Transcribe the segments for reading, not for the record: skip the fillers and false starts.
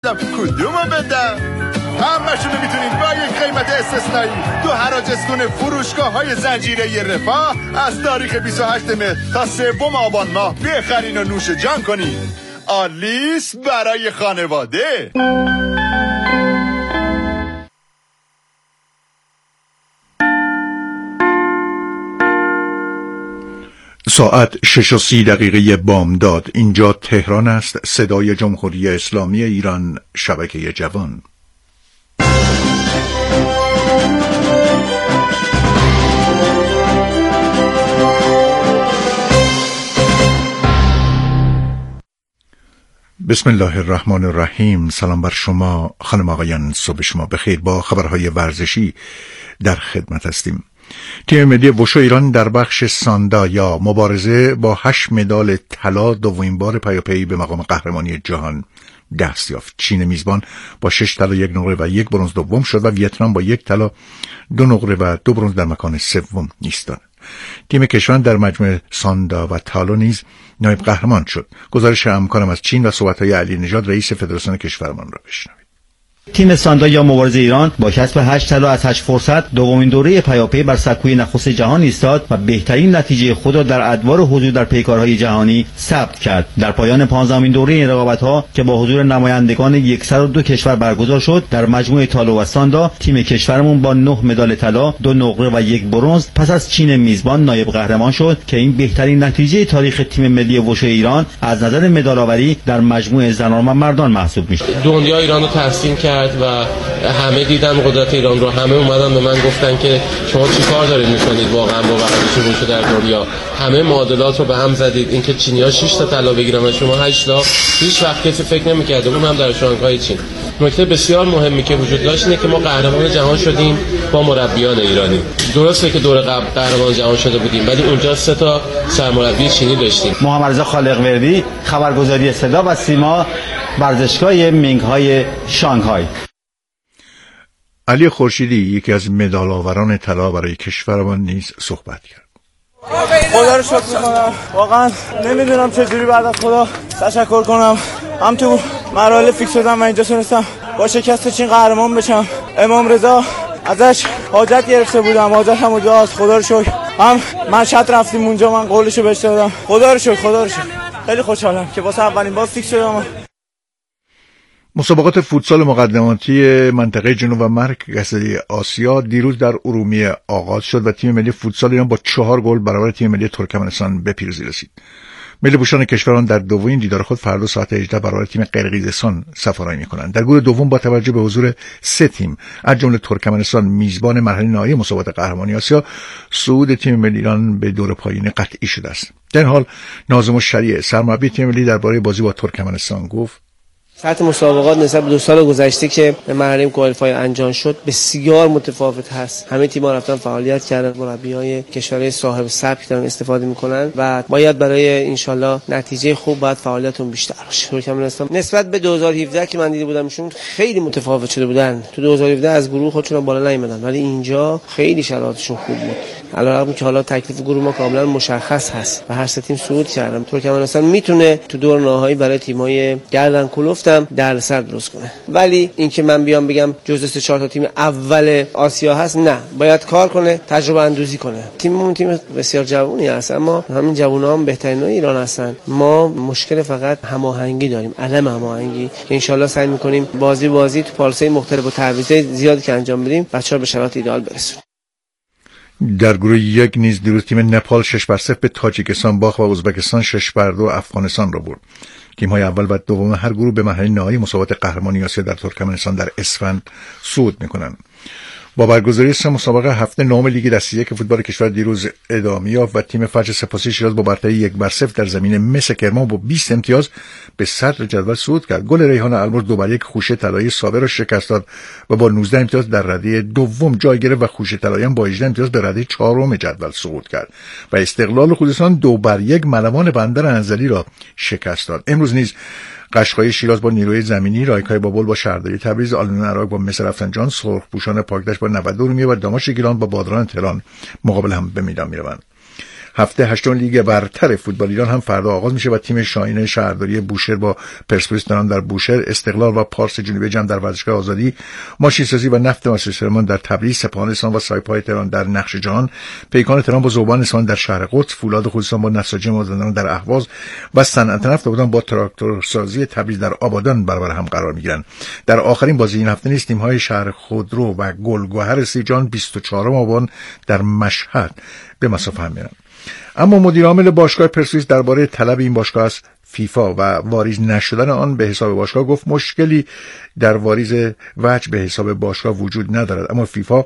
هستم کدومو بدم؟ همشونو میتونید با یک قیمت استثنایی تو حراج فروشگاه‌های زنجیره رفاه از تاریخ 28 مهر تا 3 آبان ماه بخرین و نوش جان کنید. آلیس برای خانواده. ساعت 6:30 بامداد. اینجا تهران است. صدای جمهوری اسلامی ایران، شبکه جوان. بسم الله الرحمن الرحیم. سلام بر شما خانم آقایان، صبح شما بخیر. با خبرهای ورزشی در خدمت هستیم. تیم ملی وشو ایران در بخش ساندا یا مبارزه با 8 مدال طلا دومین بار پیاپی به مقام قهرمانی جهان دست یافت. چین میزبان با 6 طلا 1 نقره و 1 برنز دوم شد و ویتنام با 1 طلا 2 نقره و 2 برنز در مکان سوم ایستاد. تیم کشوران در مجموعه ساندا و طلا نیز نایب قهرمان شد. گزارش همکارم از چین و صحبت‌های علی نژاد رئیس فدراسیون کشورمان را بشنوید. تیم ساندا یا مبارزه ایران با کسب 8 طلا از 8 فرصت دومین دوره پیاپی بر سکوی نخست جهان ایستاد و بهترین نتیجه خود را در ادوار حضور در پیکارهای جهانی ثبت کرد. در پایان 15مین دوره این رقابت‌ها که با حضور نمایندگان 102 کشور برگزار شد، در مجموعه طلا و ساندا تیم کشورمون با 9 مدال طلا، 2 نقره و 1 برنز پس از چین میزبان نایب قهرمان شد که این بهترین نتیجه تاریخ تیم ملی وشو ایران از نظر مدال‌آوری در مجموعه زنان و مردان محسوب میشه. دنیا ایرانو تحسین کرد و همه دیدن قدرت ایران رو. همه اومدن به من گفتن که شما چی کار دارید میکنید واقعا با ورزش وشو در دنیا. همه معادلات رو به هم زدید. اینکه چینی‌ها 6 تا طلا بگیرن و شما 8 تا، هیچ وقت کسی فکر نمی‌کرد، اونم در شانگهای چین. نکته بسیار مهمی که وجود داشت اینه که ما قهرمان جهان شدیم با مربیان ایرانی. درسته که دور قبل قهرمان جهان شده بودیم ولی اونجا 3 تا سرمربی چینی داشتیم. محمد رضا خالق‌وردی، خبرگزاری صدا و سیما، ورزشگاه مینگ‌های شانگهای. علی خورشیدی یکی از مدال‌آوران طلا برای کشورمان نیز صحبت کرد. خدا رو شکر می‌کنم. واقعا نمیدونم چجوری بعد از خدا تشکر کنم. هم تو مراحل فیکس شدم و اینجا تونستم با شکست چین قهرمان بشم. امام رضا ازش حاجت گرفته بودم، حاجت هم داشت. خدا رو شکر. هم مشهد رفتیم اونجا، من قولشو بهش دادم. خدا رو شکر، خدا رو شکر. خیلی خوشحالم که واسه اولین بار فیکس شدم. مسابقات فوتسال مقدماتی منطقه جنوب و مرکز آسیا دیروز در ارومیه آغاز شد و تیم ملی فوتسال ایران با 4 گل برابر تیم ملی ترکمنستان به پیروزی رسید. ملی پوشان کشوران در دومین دیدار خود فردا ساعت 18 برابر تیم قرقیزستان سفارایی می‌کنند. در گروه دوم با توجه به حضور 3 تیم از جمله ترکمنستان میزبان مرحله نهایی مسابقات قهرمانی آسیا، صعود تیم ملی ایران به دور پایین قطعی شده است. در این حال ناظم الشریع سرمربی تیم ملی درباره بازی با ترکمنستان گفت: سطح مسابقات نسبت به 2 سال گذشته که مرحله کوالیفای انجام شد بسیار متفاوت هست. همه تیم‌ها رفتن فعالیت کردن، مربیای کشورهای صاحب سبک دارن استفاده می‌کنن و باید برای انشالله نتیجه خوب باید فعالیتون بیشتر باشه. ترکمنستان نسبت به 2017 که من دیده بودمشون خیلی متفاوت شده بودن. تو 2017 از گروه خودشون بالا نیومدن ولی اینجا خیلی شرایطشون خوب بود. علاوه که حالا تکلیف گروه ما کاملا مشخص هست و هر سه تیم صعود کردن. ترکمنستان میتونه تو دور نهایی برای تیم‌های گردن کلفت در سر درست کنه، ولی اینکه من بیام بگم جزو 3-4 تا تیم اول آسیا هست، نه، باید کار کنه، تجربه اندوزی کنه. تیممون تیم بسیار جوونی هست، اما همین جوونا هم بهترینای ایران هستن. ما مشکل فقط هماهنگی داریم، عدم هماهنگی. ان شاءالله سعی می‌کنیم بازی تو پالس‌های مختلف و تعویضای زیادی که انجام بدیم بچه‌ها به شرایط ایدئال برسونیم. در گروه 1 نیز دیروز تیم نپال 6-0 به تاجیکستان باخت و ازبکستان 6-2 افغانستان را برد. تیم‌های اول و دوم هر گروه به مرحله نهایی مسابقات قهرمانی آسیا در ترکمنستان در اسفند صعود می‌کنند. با برگزاری 3 مسابقه هفته نهم لیگ دسته یک فوتبال کشور دیروز ادامه یافت و تیم فجر سپاسی شیراز با برتری 1-0 در زمین مس کرمان با 20 امتیاز به صدر جدول صعود کرد. گل ریحان المرد 2-1 خوشه طلایی سابق را شکست داد و با 19 امتیاز در رده دوم جای گرفت و خوشه طلایی با 18 امتیاز به رده چهارم جدول صعود کرد و استقلال خوزستان 2-1 ملوان بندر انزلی را شکست داد. امروز نیز قشقای شیراز با نیروی زمینی، رایکای بابل با شهرداری تبریز، آلون عراق با مس رفسنجان، سرخپوشان پاکدشت با 92 رومیه و داماش گیلان با بادران تهران مقابل هم به میدان میروند. هفته هشتم لیگ برتر فوتبال ایران هم فردا آغاز میشه و تیم شاهین شهرداری بوشهر با پرسپولیس دارن در بوشهر، استقلال و پارس جنوبی جمع در ورزشگاه آزادی، ماشین سازی و نفت مسجد در تبریز، سپاهان اصفهان و سایپای تهران در نقش جهان، پیکان تهران با ذوبان اصفهان در شهر قدس، فولاد خوزستان با نساجی مازندران در اهواز و صنعت نفت آبادان با تراکتورسازی تبریز در آبادان برابر هم قرار میگیرن. در آخرین بازی این هفته نیز تیم‌های شهر خودرو و گلگهر سیجان 24 آبان در مشهد به مسافت هم میرن. اما مدیر عامل باشگاه پرسپولیس درباره طلب این باشگاه از فیفا و واریز نشدن آن به حساب باشگاه گفت مشکلی در واریز وجه به حساب باشگاه وجود ندارد، اما فیفا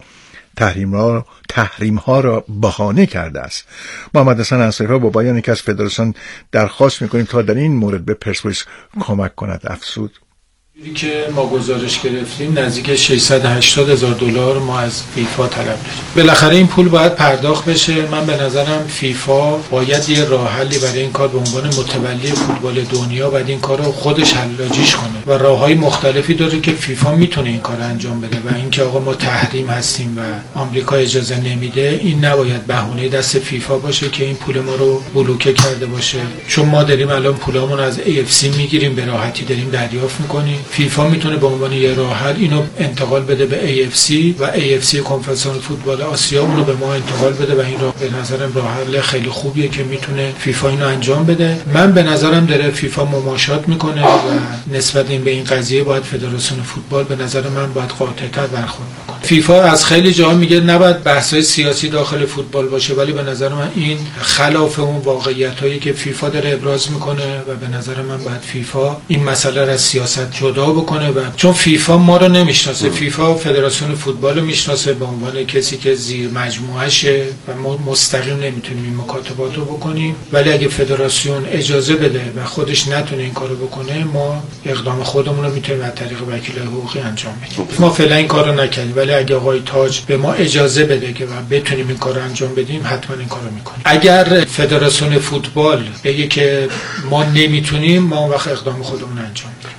تحریم ها را بهانه کرده است. محمد حسن انصاری با بیان که از فدراسیون درخواست میکنیم تا در این مورد به پرسپولیس کمک کند افزود. که ما گزارش گرفتیم نزدیک 680,000 دلار ما از فیفا طلب داریم. بالاخره این پول باید پرداخت بشه. من به نظرم فیفا باید یه راه حلی برای این کار به عنوان متولی فوتبال دنیا باید این کارو خودش حلاجیش کنه و راههای مختلفی داره که فیفا میتونه این کارو انجام بده و اینکه آقا ما تحریم هستیم و آمریکا اجازه نمیده، این نباید بهونه دست فیفا باشه که این پول ما رو بلوکه کرده باشه. چون ما داریم الان پولامون از AFC میگیریم، به راحتی داریم دریافت میکنیم. فیفا میتونه به عنوان یه راه حل اینو انتقال بده به AFC و AFC کنفدراسیون فوتبال آسیا اون رو به ما انتقال بده و این راه به نظرم راه حل خیلی خوبیه که میتونه فیفا اینو انجام بده. من به نظرم داره فیفا مماشات میکنه و نسبت به این قضیه باید فدراسیون فوتبال به نظر من باید قاطع‌تر برخورد کنه. فیفا از خیلی جاها میگه نباید بحث‌های سیاسی داخل فوتبال باشه، ولی به نظر من این خلاف اون واقعیتایی که فیفا داره ابراز میکنه و به نظر من باید فیفا این مسئله را از سیاست جدا بکنه و چون فیفا ما رو نمیشناسه، فیفا فدراسیون فوتبال رو میشناسه به عنوان کسی که زیر مجموعهشه و ما مستقیم نمیتونیم این مکاتبات رو بکنیم، ولی اگه فدراسیون اجازه بده و خودش نتونه این کارو بکنه ما اقدام خودمون رو میتونیم از طریق وکیل حقوقی انجام بدیم. ما فعلا این کارو نکردیم، ولی اگه آقای تاج به ما اجازه بده که بتونیم این کارو انجام بدیم حتما این کارو میکنیم. اگر فدراسیون فوتبال بگه که ما نمیتونیم، ما اون وقت اقدام خودمون انجام میدیم.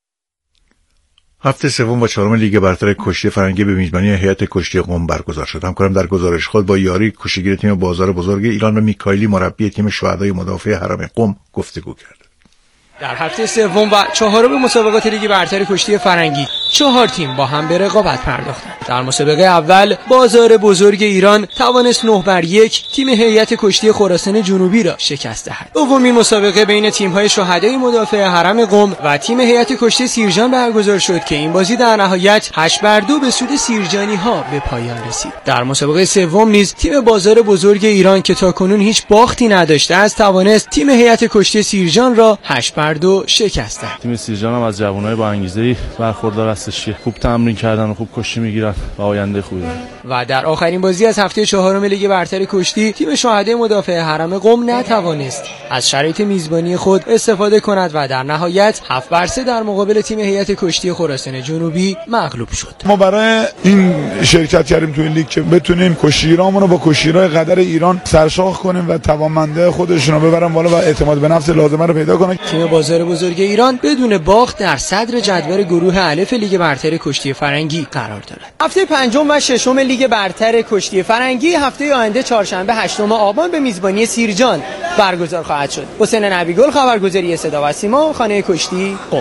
هفته سوم و چهارم لیگ برتر کشتی فرنگی به میزبانی هیئت کشتی قم برگزار شد. همکارم در گزارش خود با یاری کشتیگیر تیم بازار بزرگ ایران و میکائیلی مربی تیم شهدای مدافع حرم قم گفتگو کرد. در هفته سوم و چهارم مسابقات لیگ برتر کشتی فرنگی 4 تیم با هم به رقابت پرداختند. در مسابقه اول بازار بزرگ ایران توانست 9-1 تیم هیئت کشتی خراسان جنوبی را شکست دهد. دومین مسابقه بین تیم‌های شهدای مدافع حرم قم و تیم هیئت کشتی سیرجان برگزار شد که این بازی در نهایت 8-2 به سود سیرجانی‌ها به پایان رسید. در مسابقه سوم نیز تیم بازار بزرگ ایران که تاکنون هیچ باختی نداشته است توانست تیم هیئت کشتی سیرجان را 8-2 شکست داد. تیم سیرجان هم از جوانای با انگیزه‌ای برخوردار هستش که خوب تمرین کردن و خوب کشتی میگیرن و آینده خوبی دارن. و در آخرین بازی از هفته چهارم لیگ برتر کشتی تیم شهدای مدافع حرم قم نتوانست از شرایط میزبانی خود استفاده کند و در نهایت 7-3 در مقابل تیم هیئت کشتی خراسان جنوبی مغلوب شد. ما برای این شرکت کردیم تو این لیگ که بتونیم کشتیگیرامون رو با کشتیگیرای قدر ایران سرشاخ کنیم و توانمنده خودشون رو ببرن بالا و اعتماد به نفس لازمه رو پیدا کنن. تیم بازار بزرگ ایران بدون باخت در صدر جدول گروه الف لیگ برتر کشتی فرنگی قرار دارد. هفته پنجم و ششم لیگ برتر کشتی فرنگی هفته آینده چهارشنبه 8 آبان به میزبانی سیرجان برگزار خواهد شد. حسین نبیگل، خبرگزاری صدا و سیما، خانه کشتی قم.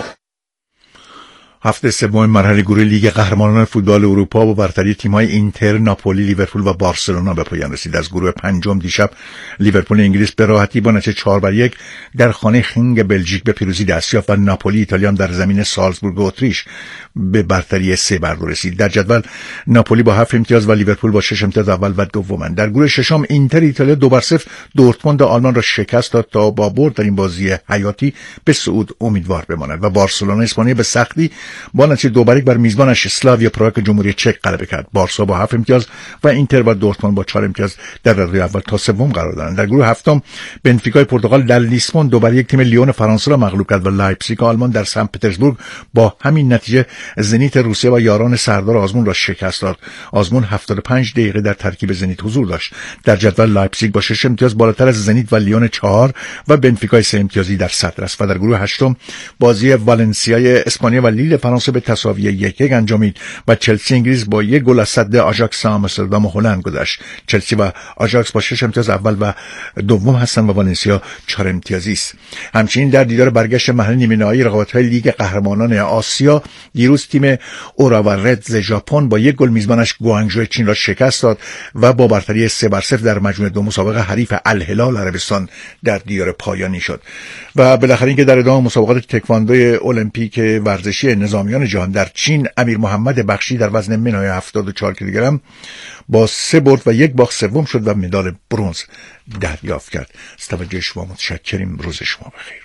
هفته سوم مرحله گروه لیگ قهرمانان فوتبال اروپا با برتری تیم‌های اینتر، ناپولی، لیورپول و بارسلونا به پایان رسید. از گروه پنجم دیشب لیورپول انگلیس به راحتی با نتیجه 4-1 در خانه خنگ بلژیک به پیروزی دست یافت و ناپولی ایتالیا در زمین سالزبورگ اتریش به برتری 3 رسید. در جدول ناپولی با 7 امتیاز و لیورپول با 6 امتیاز اول و دومند. در گروه ششم اینتر ایتالیا 2-0 دورتموند آلمان را شکست داد تا با برد در این بازی حیاتی به صعود امیدوار بماند و بارسلونا اسپانیا به سختی با نتیجه 2-1 بر میزبانش اسلاویا پراگ جمهوری چک غلبه کرد. بارسا با 7 امتیاز و اینتر و دورتموند با 4 امتیاز در رده اول تا سوم قرار دارند. در گروه هفتم بنفیکای پرتغال در لیسبون 2-1 تیم لیون فرانسه را مغلوب کرد و لایپزیگ آلمان در سن پترزبورگ با همین نتیجه زنیت روسیه و یاران سردار آزمون را شکست داد. آزمون 75 دقیقه در ترکیب زنیت حضور داشت. در جدول لایپزیگ با 6 امتیاز بالاتر از زنیت و لیون 4 و بنفیکای 3 امتیازی در صدر است و در گروه هشتم بازی والنسیای اسپانیا و لیل لیگ فرانسه به تساوی 1-1 انجامید و چلسی انگلیس با 1 گل از صد آژاکس آمستردام و هلند گذشت. چلسی و آژاکس با 6 امتیاز اول و دوم هستند و والنسیا 4 امتیازی است. همچنین در دیدار برگشت مرحله نیمه نهایی رقابت‌های لیگ قهرمانان آسیا دیروز تیم اوراوا ردز ژاپن با 1 گل میزبانش گوانگژو چین را شکست داد و با برتری 3-0 در مجموعه دو مسابقه حریف الهلال عربستان در دیدار پایانی شد. و بالاخره اینکه در ادامه مسابقات تکواندو المپیک ورزشی نظامیان جهان در چین امیر محمد بخشی در وزن منهای 74 کیلوگرم با 3 برد و 1 باخت سوم شد و مدال برنز دریافت کرد. از توجه شما متشکریم. روز شما بخیر.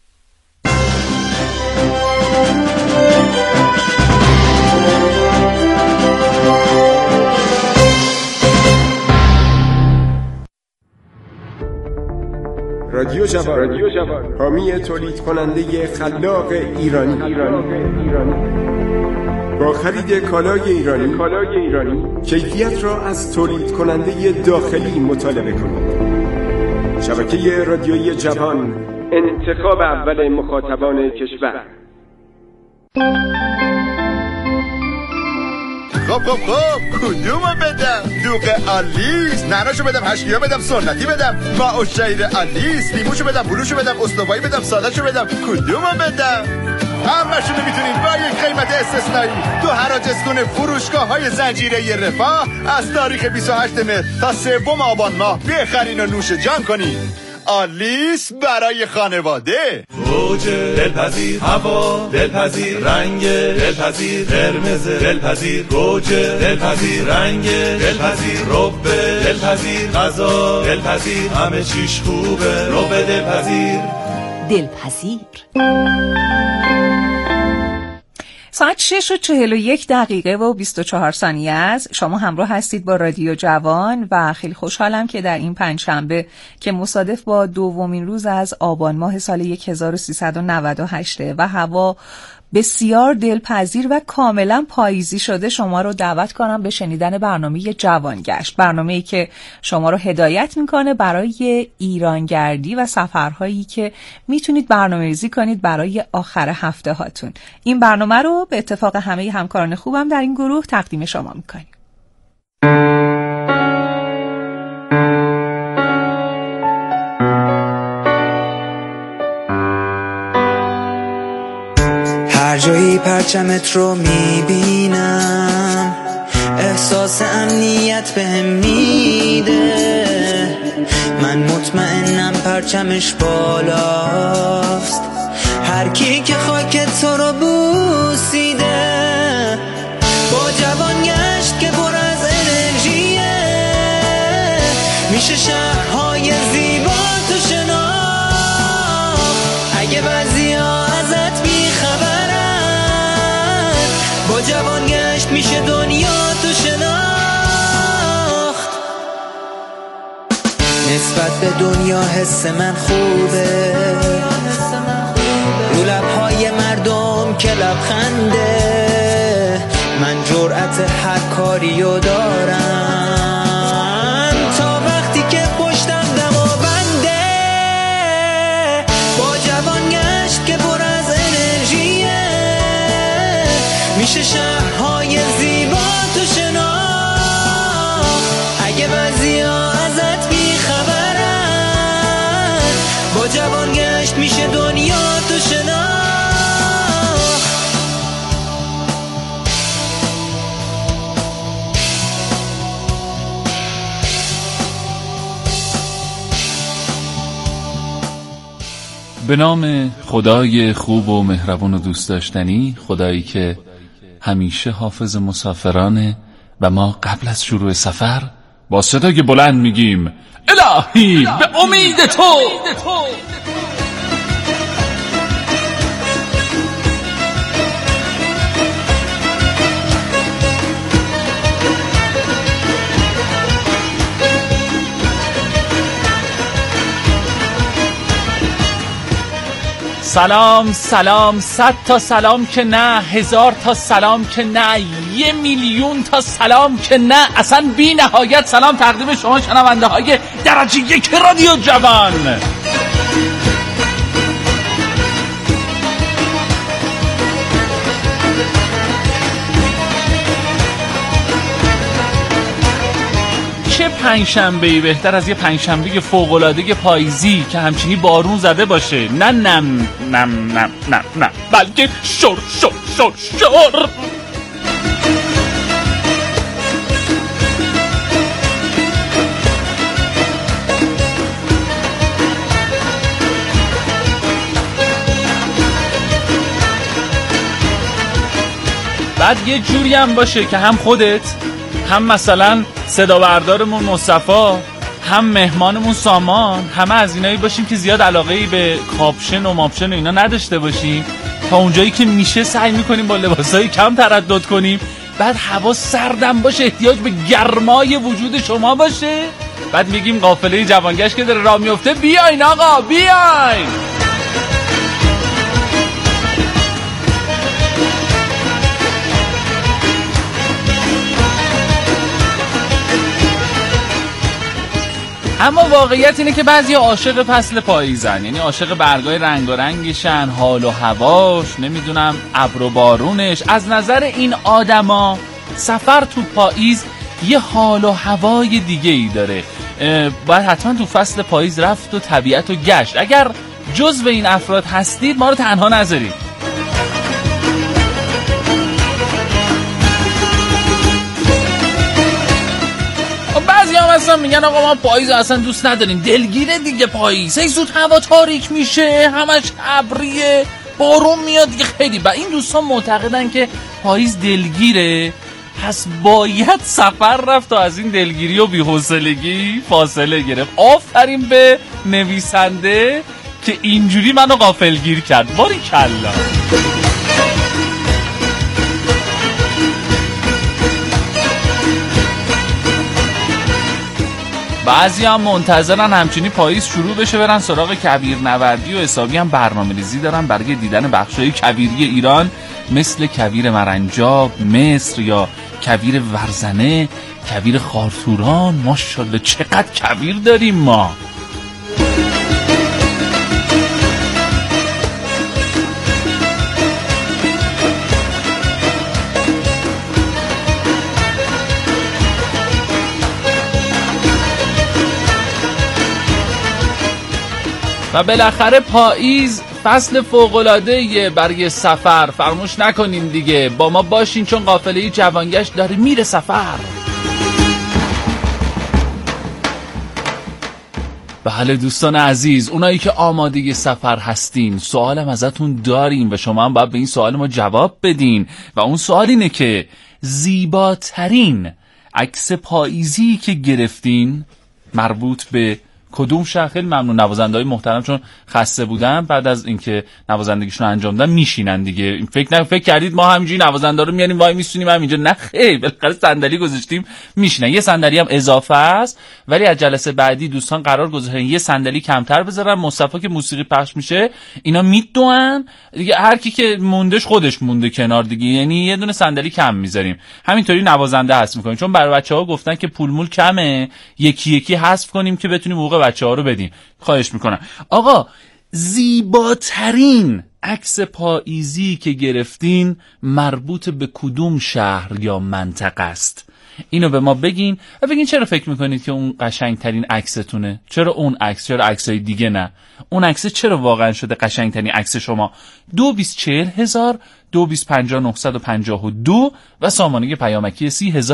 رادیو جوان حامی تولید کننده خلاق ایرانی با خرید کالای ایرانی کیفیت را از تولید کننده داخلی مطالبه کنید. شبکه رادیویی جوان، انتخاب اول مخاطبان کشور. خب کدومو بدم؟ دوغ آلیس، نعناشو بدم، هشکیا بدم، سنتی بدم، ماء شعیر آلیس، لیموشو بدم، بلوشو بدم، استوایی بدم، سادهشو بدم، کدومو بدم؟ همشونو میتونید با یک قیمت استثنایی تو حراج اسکون فروشگاه‌های زنجیره رفاه از تاریخ 28 مهر تا 3 آبان ماه بخرین و نوش جان کنید. آلیس برای خانواده. گوجه دلپذیر، هوا دلپذیر، رنگ دلپذیر، قرمز دلپذیر، گوجه دلپذیر، رنگ دلپذیر، رب دلپذیر، غذا دلپذیر، همه چیش خوبه، رب دلپذیر. ساعت 6:41 و 24 ثانیه است. شما همراه هستید با رادیو جوان و خیلی خوشحالم که در این پنجشنبه که مصادف با دومین روز از آبان ماه سال 1398 و هوا بسیار دلپذیر و کاملا پاییزی شده شما رو دعوت کنم به شنیدن برنامه جوانگشت، برنامه‌ای که شما رو هدایت میکنه برای ایرانگردی و سفرهایی که میتونید برنامه‌ریزی کنید برای آخر هفته هاتون. این برنامه رو به اتفاق همه همکاران خوبم در این گروه تقدیم شما میکنیم. هر جایی پرچمت رو میبینم احساس امنیت بهم میده، من مطمئنم پرچمش بالاست، هر کی که خاک تو رو بوسیده. با جوانگشت که پر از انرژیه میشه شهرهای زیبا تو شناخت، اگه بعضی‌ها ازت بیخبرن با جوانگشت میشه دنیا تو شناخت. نسبت به دنیا حس من خوبه، رو لبهای مردم که لبخنده، من جرأت هر کاریو دارم تا وقتی که پشتم دما بنده. با جوانگشت که پر از انرژیه میشه شهرهای زیبا تو شناخت، اگه بعضی‌ها ازت بیخبرن با جوانگشت میشه دنیا تو شناخت. به نام خدای خوب و مهربان و دوست داشتنی، خدایی که همیشه حافظ مسافرانه و ما قبل از شروع سفر با صدای بلند میگیم الهی به امید تو. سلام سلام، 100 تا سلام که نه، 1000 تا سلام که نه، 1,000,000 تا سلام که نه، اصلا بی نهایت سلام تقدیم شما شنونده های درجه 1 رادیو جوان. پنجشنبه‌ای بهتر از یه پنجشنبه فوق‌العاده پاییزی که همچینی بارون زده باشه، نه نم نم نم نم نم، بلکه شور شور شور شور. بعد یه جوری هم باشه که هم خودت، هم مثلا صدا بردارمون مصطفی، هم مهمانمون سامان، همه از اینایی باشیم که زیاد علاقه‌ای به کاپشن و ماپشن و اینا نداشته باشیم. تا اونجایی که میشه سعی میکنیم با لباسای کم تردد کنیم. بعد هوا سردم باشه، احتیاج به گرمای وجود شما باشه. بعد میگیم قافله جوانگشت که داره راه میفته، بیاین آقا بیاین. اما واقعیت اینه که بعضی عاشق فصل پاییزن، یعنی عاشق برگای رنگارنگشن، حال و هواش، نمیدونم ابر و بارونش. از نظر این آدما سفر تو پاییز یه حال و هوای دیگه ای داره. باید حتما تو فصل پاییز رفت و طبیعت و گشت. اگر جزو این افراد هستید ما رو تنها نذارید. اصلا میگن آقا ما پاییز اصلا دوست نداریم، دلگیره دیگه پاییز، هی زود هوا تاریک میشه، همش ابریه، بارون میاد دیگه. خیلی این دوستان معتقدن که پاییز دلگیره، پس باید سفر رفت و از این دلگیری و بی‌حوصلگی فاصله گرفت. آفرین به نویسنده که اینجوری منو غافلگیر کرد. باریکلا. بعضی هم منتظرن همچنین پاییز شروع بشه برن سراغ کویرنوردی و حسابی هم برنامه‌ریزی دارن برای دیدن بخشای کویری ایران مثل کویر مرنجاب، مصر یا کویر ورزنه، کویر خارتوران. ماشاءالله چقدر کویر داریم ما. و بالاخره پاییز فصل فوق‌العاده‌ایه برای سفر. فراموش نکنیم دیگه، با ما باشین چون قافله جوانگشت داره میره سفر. بله دوستان عزیز، اونایی که آماده سفر هستین، سوالم ازتون داریم و شما هم باید به این سوال ما جواب بدین. و اون سوال اینه که زیباترین عکس پاییزی که گرفتین مربوط به کدوم شهر؟ خیلی ممنون نوازنده‌های محترم، چون خسته بودن بعد از اینکه نوازندگیشون انجام دادن میشینن دیگه. فکر کردید ما همینجوری نوازنده رو میاریم وای میسونیم همینجا؟ نه خیر، بالاخره صندلی گذاشتیم میشینن. یه صندلی هم اضافه است، ولی از جلسه بعدی دوستان قرار گذاشتن یه صندلی کمتر بذارن. مصطفی که موسیقی پخش میشه اینا میدوئن دیگه، هر کی که موندش خودش مونده کنار دیگه، یعنی یه دونه صندلی کم میذاریم. همینطوری نوازنده حذف میکنیم، چون برای بچه‌ها گفتن که پول مول کمه، یکی یکی حذف کنیم که بتونیم حقوق بچه‌ها رو بدیم. خواهش میکنم. آقا زیباترین عکس پاییزی که گرفتین مربوط به کدوم شهر یا منطقه است؟ اینو به ما بگین و بگین چرا فکر میکنید که اون قشنگترین عکستونه؟ چرا اون عکس؟ چرا عکسای دیگه نه؟ اون عکس چرا واقعا شده قشنگترین عکس شما؟ 224000 2250952 و سامانه پیامکی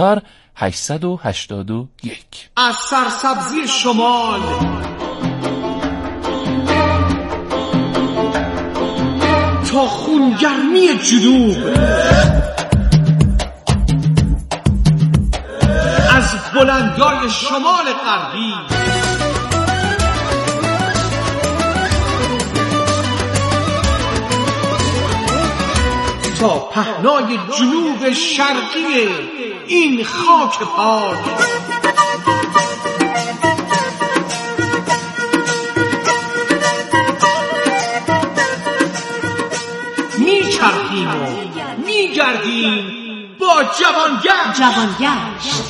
30881. از سرسبزی شمال تا خونگرمی جنوب، از بلندای شمال غربی تا پهنای جنوب شرقی این خاک پاک، میچرخیم و میگردیم با جوانگشت.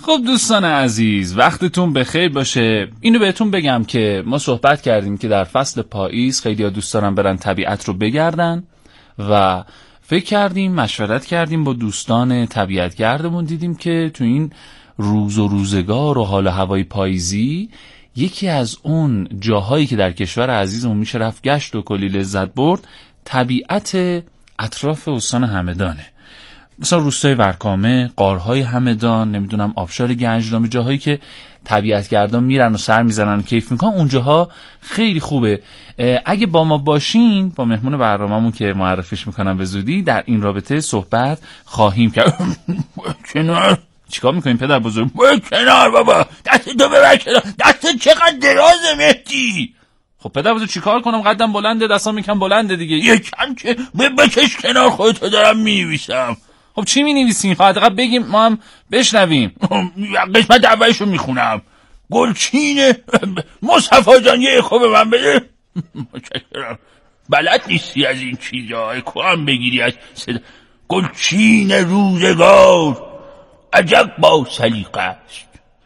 خب دوستان عزیز، وقتتون بخیر باشه. اینو بهتون بگم که ما صحبت کردیم که در فصل پاییز خیلی‌ها دوست دارن برن طبیعت رو بگردن و فکر کردیم، مشورت کردیم با دوستان طبیعتگردمون، دیدیم که تو این روز و روزگار و حال هوای پاییزی یکی از اون جاهایی که در کشور عزیزمون میشه رفت گشت و کلی لذت برد، طبیعت اطراف استان همدانه. مثلا روستای ورکامه، غارهای همدان، نمیدونم آبشار گنجنامه، جاهایی که طبیعتگردان میرن و سر میزنن و کیف میکنن، اونجاها خیلی خوبه. اگه با ما باشین، با مهمون برنامه‌مون که معرفیش میکنم به زودی، در این رابطه صحبت خواهیم کرد. کنار چیکار میکنیم پدر بزرگ؟ کنار بابا، دستتو ببر کنار، دستت چقدر درازه مهدی. خب پدر بزرگ چیکار کنم؟ قدم بلنده، دستام یکم بلنده دیگه. یکم که بکش کنار، خودتو دارم مینویسم. خب چی مینویسین؟ حداقل بگیم ما هم بشنویم. قسمت اولشو میخونم. گلچین مصطفی جان یه خوب من بده. متشکرم. بلد نیستی از این چیزا، کام بگیری از صدا. گلچین روزگار عجب با سلیقه است،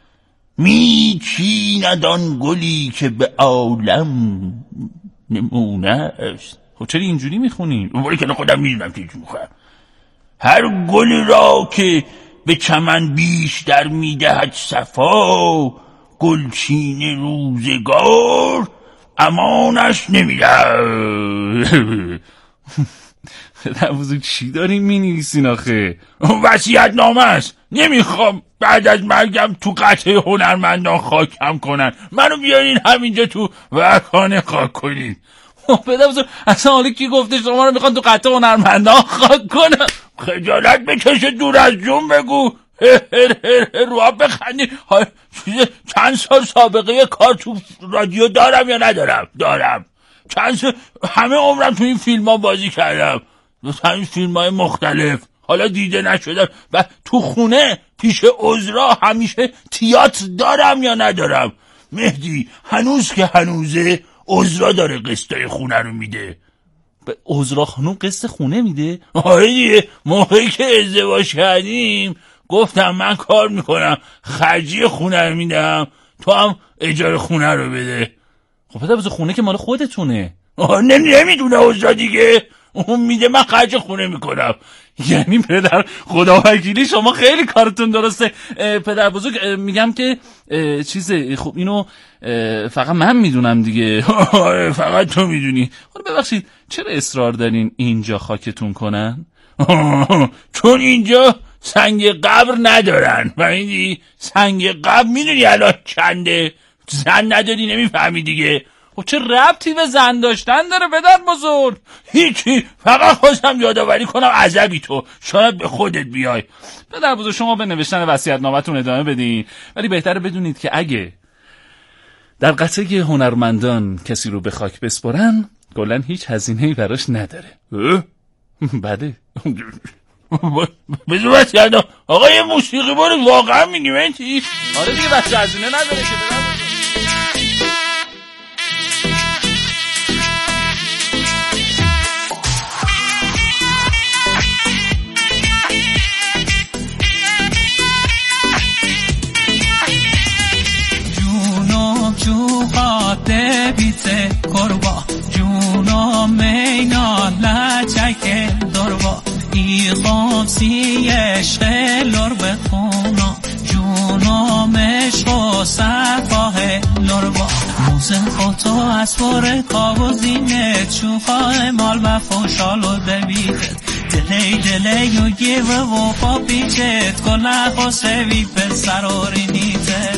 میچیند آن گلی که به عالم نمونه است. خب چرا اینجوری میخونین؟ اونوری که خودم میدونم که چی میخونم. هر گل را که به چمن بیشتر میدهد صفا، گلچین روزگار امانش نمیدهد. در بزرگ چی داریم مینویسین آخه؟ وصیت نامه است. نمیخوام بعد از مرگم تو قطعه هنرمندان خاکم کنن، منو بیارین همینجا تو ورکانه خاک کنین. پدر بزرگ اصلا حالا کی گفته شما رو میخوان تو قطعه هنرمندان خاک کنن؟ خجالت بکشه، دور از جون بگو. رو هم بخندی. چند سال سابقه کار تو رادیو دارم یا ندارم؟ دارم. چند سال، همه عمرم تو این فیلم ها بازی کردم، همین فیلم های مختلف، حالا دیده نشدم. و تو خونه پیش عذرا همیشه تیاتر دارم یا ندارم؟ مهدی هنوز که هنوزه عذرا داره قسطای خونه رو میده. به عذرا خانوم قسط خونه میده؟ آره دیگه، موقعی که ازدواج کردیم گفتم من کار میکنم، خرجی خونه رو میدم، تو هم اجاره خونه رو بده. خب پدر بزرگ خونه که مال خودتونه. نمیدونه عذرا دیگه، اون میده من خرج خونه میکنم. یعنی پدر خدا وکیلی شما خیلی کارتون درسته. پدر بزرگ میگم که چیزه، خب اینو فقط من میدونم دیگه. فقط تو میدونی. خب ببخشید چرا اصرار دارین اینجا خاکتون کنن؟ چون اینجا سنگ قبر ندارن. فهمیدی؟ سنگ قبر میدونی الان چنده؟ زن نداری نمیفهمی دیگه. خب چه ربطی به زن داشتن داره پدر بزرگ؟ هیچی، فقط خواستم یادآوری کنم عذبی تو، شاید به خودت بیای. پدر بزرگ شما به نوشتن وصیت‌نامه‌تون ادامه بدین، ولی بهتره بدونید که اگه در قطعه هنرمندان کسی رو به خاک بسپرن، کلاً هیچ هزینه‌ای براش نداره. بله. بذار وصیت‌نامه آقا یه موسیقی برو، واقعا میگیم چی؟ آره دیگه بچه هزینه نداره که بدم. بیته کربا جونا مینا لچک دربا ای خامسی عشق لر بخونا جونا مشق صفاه لربا موزن خطو از فور کابوزینه چوخا مال و فوشالو دویدت دلی و گیو و پا پیچت کلا خوصوی پر سراری نیتت.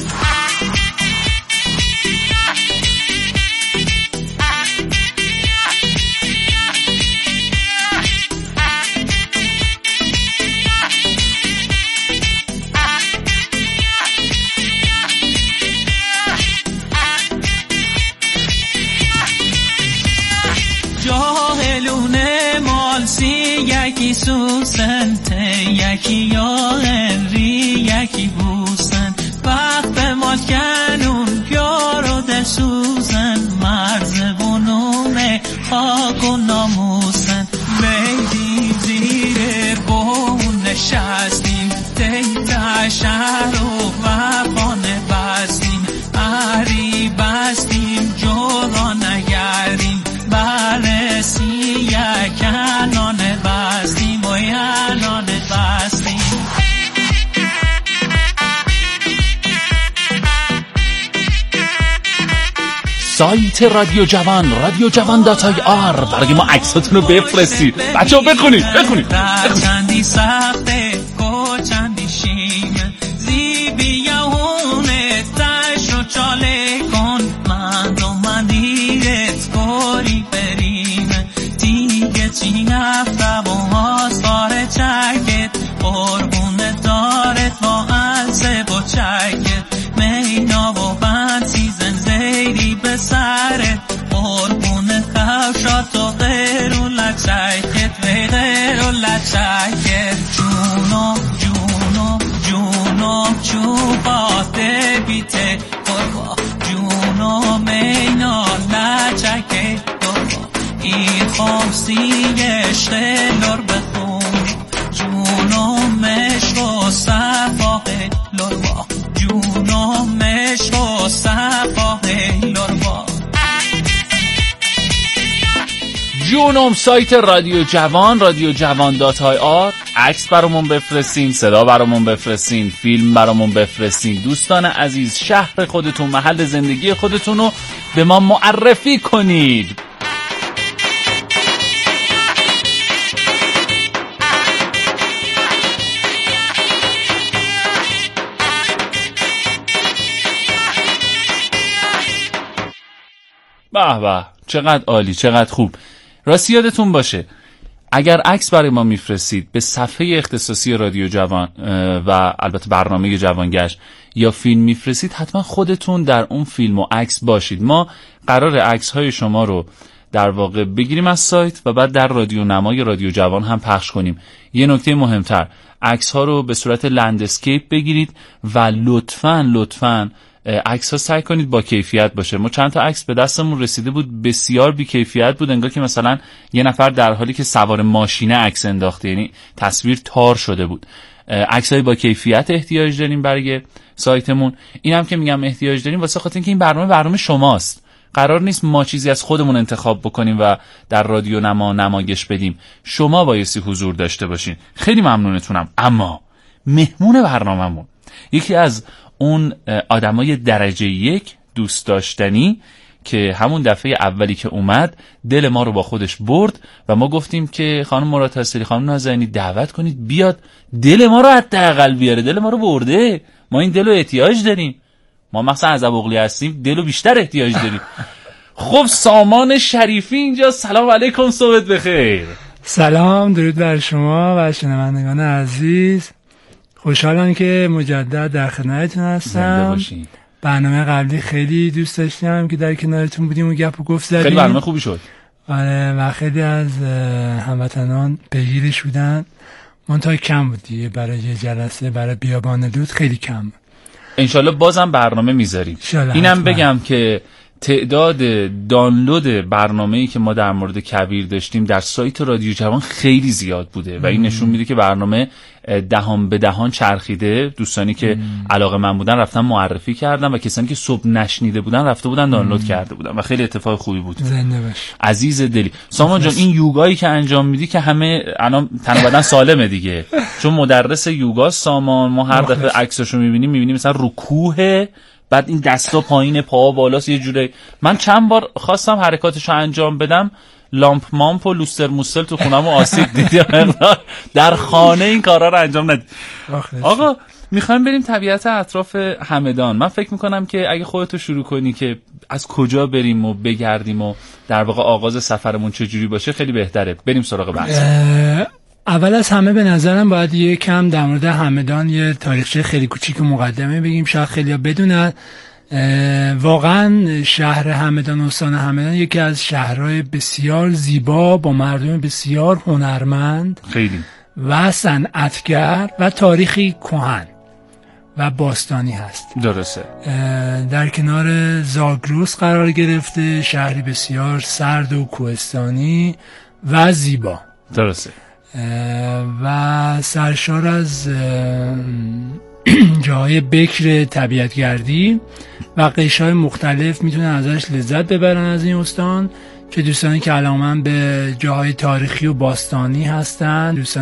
یکی سوسن یکی یا هنری یکی بوسن وقت مال کنون پیارو ده سوزن مرز بونونه خاک و ناموسن بیدی زیر بون نشستیم دیتا شهر و سایت رادیو جوان radiojavaan.ir برای ما عکساتون رو بفرستید. بچه‌ها بخونید. چندی سخته کو چندی شیمه زیبیونه تشو چاله کن من دیگت کوری برینه دیگه چی نفته و هاستاره چکت قربونه دارت با عزه با چکت مینا و بند سیزن زیری به سرت قربونه خوشات و غیر و لچکت و غیر و لچکت جونو چوبات بیته قربا جونو مینا لچکت قربا این خواستی عشق لر بخون جونو مشق و صفاق لربا جونو مشق و صفاق لربا جونم سایت رادیو جوان radiojavaan.ir. عکس برامون بفرستین، صدا برامون بفرستین، فیلم برامون بفرستین. دوستان عزیز شهر خودتون، محل زندگی خودتون رو به ما معرفی کنید. به به، چقدر عالی، چقدر خوب. راستی یادتون باشه اگر عکس برای ما میفرستید به صفحه اختصاصی رادیو جوان و البته برنامه جوانگشت یا فیلم میفرستید، حتما خودتون در اون فیلم و عکس باشید. ما قرار عکس های شما رو در واقع بگیریم از سایت و بعد در رادیو نمای رادیو جوان هم پخش کنیم. یه نکته مهمتر، عکس ها رو به صورت لندسکیپ بگیرید و لطفاً عکس ها سعی کنید با کیفیت باشه. ما چند تا عکس به دستمون رسیده بود بسیار بی کیفیت بود، انگار که مثلا یه نفر در حالی که سوار ماشینه عکس انداخته، یعنی تصویر تار شده بود. عکسای با کیفیت احتیاج داریم برای سایتمون. اینم که میگم احتیاج داریم واسه خاطر اینکه این برنامه شماست. قرار نیست ما چیزی از خودمون انتخاب بکنیم و در رادیو نمایش بدیم. شما بایستی حضور داشته باشین. خیلی ممنونتونم. اما مهمون برنامه‌مون یکی از اون آدمای درجه 1 دوست داشتنی که همون دفعه اولی که اومد دل ما رو با خودش برد و ما گفتیم که خانم مراد حاصلی، خانم نازنینی دعوت کنید بیاد دل ما رو حداقل بیاره. دل ما رو برده، ما این دل رو احتیاج داریم. ما مثلا از ابوغلی هستیم، دل رو بیشتر احتیاج داریم. خب سامان شریفی اینجا. سلام علیکم، صبحت بخیر. سلام، درود بر شما و شنوندگان عزیز. خوشحالم که مجدد در خدمتتون هستم. برنامه قبلی خیلی دوست داشتم که در کنارتون بودیم و گپ و گفت زدیم. خیلی برنامه خوبی شد. آره، و خیلی از هموطنان پیگیرش بودن. منتها کم بود دیگه، برای یه جلسه برای بیابان دود خیلی کم بود. انشالله بازم برنامه میذاریم. اینم بگم که تعداد دانلود برنامه‌ای که ما در مورد کبیر داشتیم در سایت رادیو جوان خیلی زیاد بوده و این نشون میده که برنامه دهان به دهان چرخیده. دوستانی که علاقه من بودن رفتن معرفی کردن و کسانی که صبح نشنیده بودن رفته بودن دانلود کرده بودن و خیلی اتفاق خوبی بود. زنده باش عزیز دلی. سامان جان، این یوگایی که انجام میدی که همه الان تن و بدن سالمه دیگه، چون مدرس یوگا سامان، ما هر دفعه عکساشو میبینیم مثلا رو کوه، بعد این دستا پایین، پاها بالاست، یه جوری. من چند بار خواستم حرکاتشو انجام بدم، لامپ مامپ و لوستر موستل تو خونم و آسیب دیدم. در خانه این کارا رو انجام ندید. آقا میخوایم بریم طبیعت اطراف همدان. من فکر میکنم که اگه خودتو شروع کنی که از کجا بریم و بگردیم و در واقع آغاز سفرمون چجوری باشه خیلی بهتره. بریم سراغ بحث. اول از همه به نظرم باید یه کم در مورد همدان یه تاریخچه خیلی کوچیک مقدمه بگیم، شاید خیلی‌ها بدونن. واقعا شهر همدان، استان همدان یکی از شهرهای بسیار زیبا با مردم بسیار هنرمند خیلی و صنعتگر و تاریخی کهن و باستانی هست. درسته. در کنار زاگرس قرار گرفته، شهری بسیار سرد و کوهستانی و زیبا. درسته. و سرشار از جاهای بکر طبیعتگردی و قشرهای مختلف میتونن ازش لذت ببرن از این استان. چه دوستانی که علاقه‌مند به جاهای تاریخی و باستانی هستن، دوستان